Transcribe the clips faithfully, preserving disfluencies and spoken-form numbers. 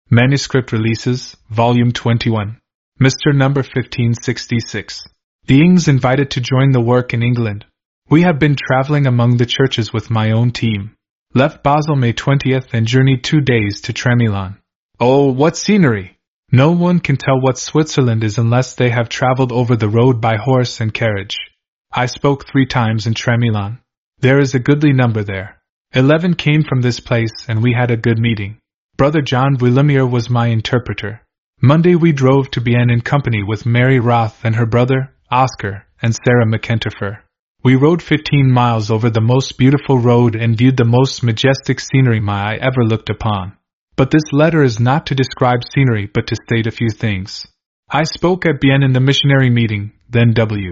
Manuscript Releases, Volume twenty-one. Mister Number fifteen sixty-six. The Ings invited to join the work in England. We have been traveling among the churches with my own team. Left Basel May twentieth and journeyed two days to Tremillon. Oh, what scenery! No one can tell what Switzerland is unless they have traveled over the road by horse and carriage. I spoke three times in Tremillon. There is a goodly number there. Eleven came from this place and we had a good meeting. Brother John Willemire was my interpreter. Monday we drove to Bienne in company with Mary Roth and her brother, Oscar, and Sarah McIntyre. We rode fifteen miles over the most beautiful road and viewed the most majestic scenery my eye ever looked upon. But this letter is not to describe scenery but to state a few things. I spoke at Bienne in the missionary meeting, then W.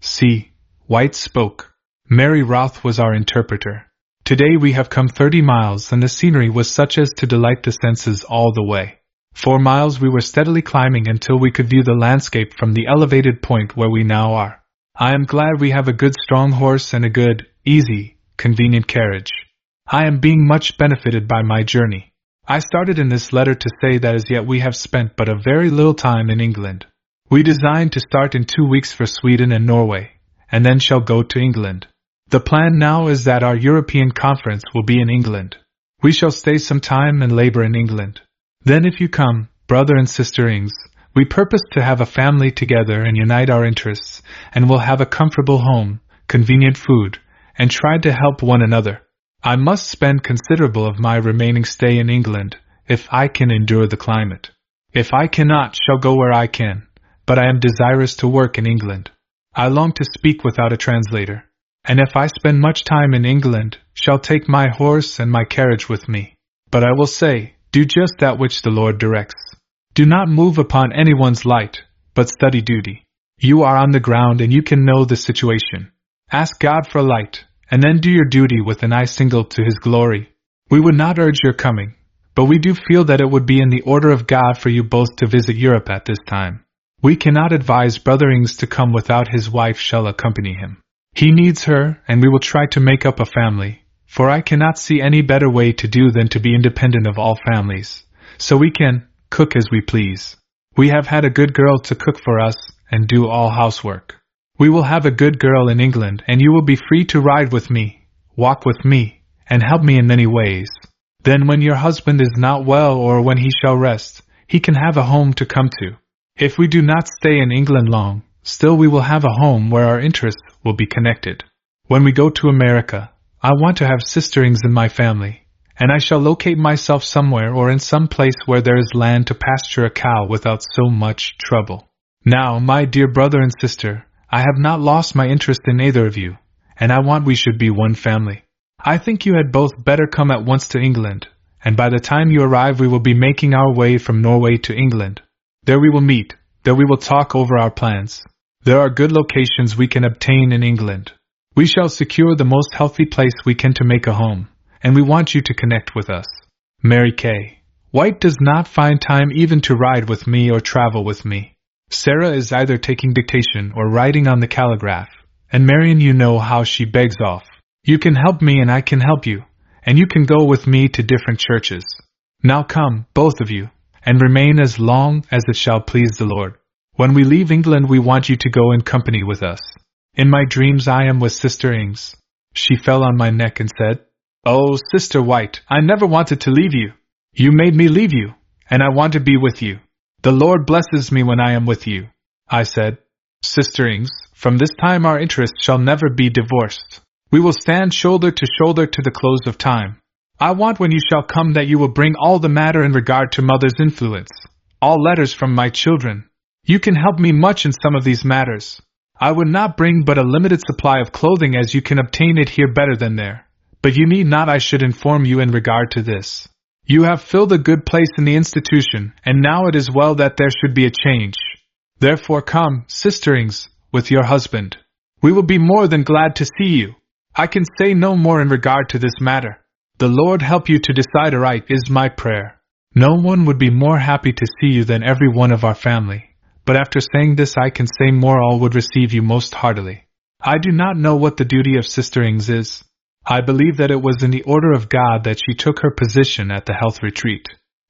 C. White spoke. Mary Roth was our interpreter. Today we have come thirty miles and the scenery was such as to delight the senses all the way. Four miles we were steadily climbing until we could view the landscape from the elevated point where we now are. I am glad we have a good strong horse and a good, easy, convenient carriage. I am being much benefited by my journey. I started in this letter to say that as yet we have spent but a very little time in England. We design to start in two weeks for Sweden and Norway, and then shall go to England. The plan now is that our European conference will be in England. We shall stay some time and labor in England. Then if you come, brother and sister Ings, we purpose to have a family together and unite our interests, and will have a comfortable home, convenient food, and try to help one another. I must spend considerable of my remaining stay in England, if I can endure the climate. If I cannot, shall go where I can, but I am desirous to work in England. I long to speak without a translator, and if I spend much time in England, shall take my horse and my carriage with me. But I will say, do just that which the Lord directs. Do not move upon anyone's light, but study duty. You are on the ground and you can know the situation. Ask God for light, and then do your duty with an eye single to His glory. We would not urge your coming, but we do feel that it would be in the order of God for you both to visit Europe at this time. We cannot advise Brother Ings to come without his wife shall accompany him. He needs her, and we will try to make up a family, for I cannot see any better way to do than to be independent of all families, so we can cook as we please. We have had a good girl to cook for us and do all housework. We will have a good girl in England, and you will be free to ride with me, walk with me, and help me in many ways. Then when your husband is not well or when he shall rest, he can have a home to come to. If we do not stay in England long, still we will have a home where our interests will be connected. When we go to America, I want to have sister Ings in my family, and I shall locate myself somewhere or in some place where there is land to pasture a cow without so much trouble. Now, my dear brother and sister, I have not lost my interest in either of you, and I want we should be one family. I think you had both better come at once to England, and by the time you arrive we will be making our way from Norway to England. There we will meet, there we will talk over our plans. There are good locations we can obtain in England. We shall secure the most healthy place we can to make a home, and we want you to connect with us. Mary K. White does not find time even to ride with me or travel with me. Sarah is either taking dictation or writing on the calligraph, and Marion you know how she begs off. You can help me and I can help you, and you can go with me to different churches. Now come, both of you, and remain as long as it shall please the Lord. When we leave England we want you to go in company with us. In my dreams I am with Sister Ings. She fell on my neck and said, Oh, Sister White, I never wanted to leave you. You made me leave you, and I want to be with you. The Lord blesses me when I am with you. I said, Sister Ings, from this time our interests shall never be divorced. We will stand shoulder to shoulder to the close of time. I want when you shall come that you will bring all the matter in regard to mother's influence, all letters from my children. You can help me much in some of these matters. I would not bring but a limited supply of clothing as you can obtain it here better than there, but you need not I should inform you in regard to this. You have filled a good place in the institution, and now it is well that there should be a change. Therefore come, Sister Ings, with your husband. We will be more than glad to see you. I can say no more in regard to this matter. The Lord help you to decide aright is my prayer. No one would be more happy to see you than every one of our family, but after saying this I can say more all would receive you most heartily. I do not know what the duty of Sister Ings is. I believe that it was in the order of God that she took her position at the health retreat.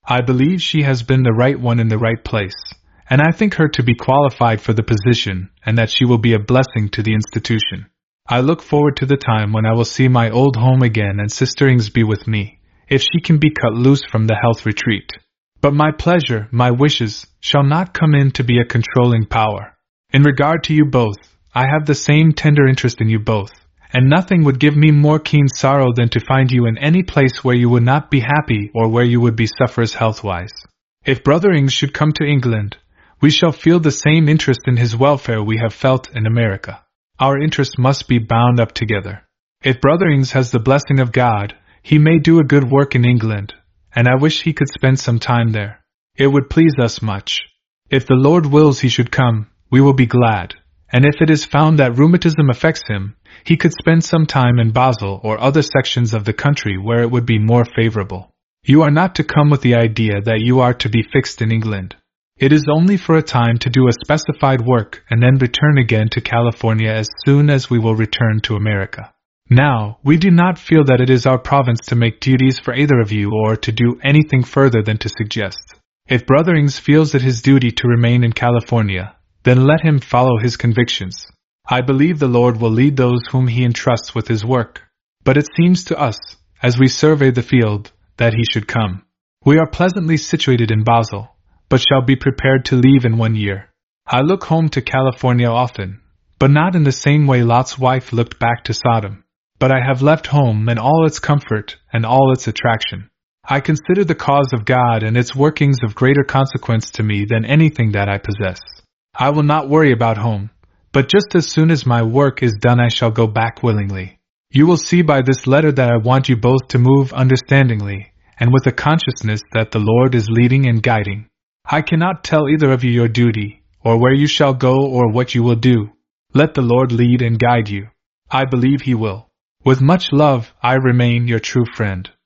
I believe she has been the right one in the right place, and I think her to be qualified for the position, and that she will be a blessing to the institution. I look forward to the time when I will see my old home again and Sister Ings be with me, if she can be cut loose from the health retreat. But my pleasure, my wishes, shall not come in to be a controlling power. In regard to you both, I have the same tender interest in you both, and nothing would give me more keen sorrow than to find you in any place where you would not be happy or where you would be sufferers health-wise. If Brother Ings should come to England, we shall feel the same interest in his welfare we have felt in America. Our interests must be bound up together. If Brother Ings has the blessing of God, he may do a good work in England, and I wish he could spend some time there. It would please us much. If the Lord wills he should come, we will be glad, and if it is found that rheumatism affects him, he could spend some time in Basel or other sections of the country where it would be more favorable. You are not to come with the idea that you are to be fixed in England. It is only for a time to do a specified work and then return again to California as soon as we will return to America. Now, we do not feel that it is our province to make duties for either of you or to do anything further than to suggest. If Brother Ings feels it his duty to remain in California, then let him follow his convictions. I believe the Lord will lead those whom he entrusts with his work. But it seems to us, as we survey the field, that he should come. We are pleasantly situated in Basel, but shall be prepared to leave in one year. I look home to California often, but not in the same way Lot's wife looked back to Sodom. But I have left home and all its comfort and all its attraction. I consider the cause of God and its workings of greater consequence to me than anything that I possess. I will not worry about home, but just as soon as my work is done I shall go back willingly. You will see by this letter that I want you both to move understandingly, and with a consciousness that the Lord is leading and guiding. I cannot tell either of you your duty, or where you shall go or what you will do. Let the Lord lead and guide you. I believe he will. With much love, I remain your true friend.